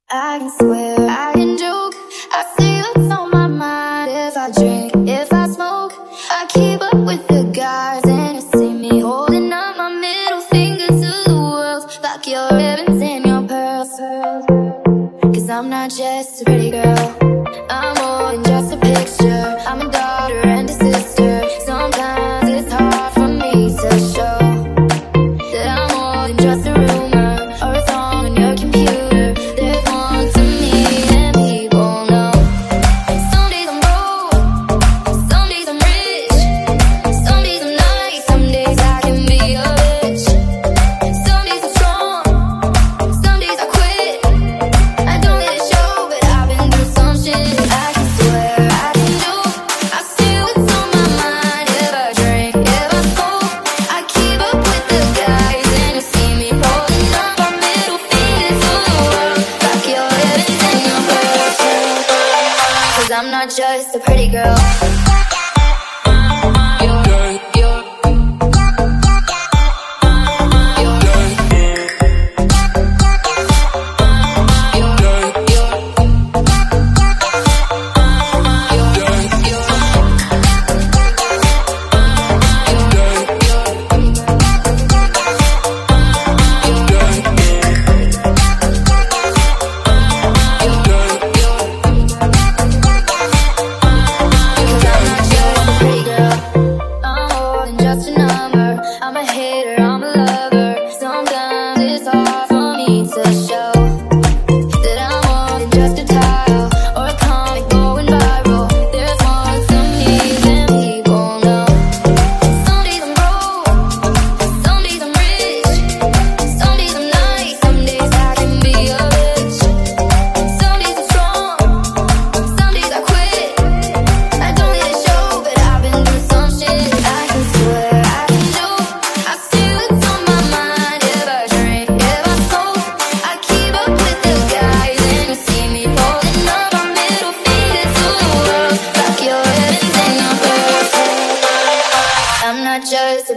I can swear, I can joke. I see what's on my mind. If I drink, if I smoke, I keep up with the guys, and you see me holding up my middle finger to the world. Fuck your ribbons and your pearls. Cause I'm not just a pretty girl, I'm more than just a picture. I'm a daughter and a sister. Sometimes it's hard for me to show that I'm more than just a rumor or a song on your computer. There's more to me than people know. Some days I'm broke, some days I'm rich, some days I'm nice, some days I can be a bitch. Some days I'm strong, some days I quit. I don't let it show, but I've been through some shit. I can swear, I can joke. I see what's on my mind. If I drink, if I smoke, I keep up with the guys, and you see me holding up my middle finger to the world. Fuck your ribbons and your pearls. Cause I'm not just a pretty girl. Just a number, I'm a hater, I'm a lover. Sometimes it's hard for me to show that I'm more than just a title or a comic going viral. There's more to me than people know. Some days I'm broke, some days I'm rich, some days I'm nice, some days I can be a bitch. Some days I'm strong, some days I quit. I don't let it show, but I've been through some shit. I can swear, I can joke. I see what's on my mind. If I drink, if I smoke, I keep up with the guys, and you see me holding up my middle finger to the world. Fuck your ribbons and your pearls. I'm not just a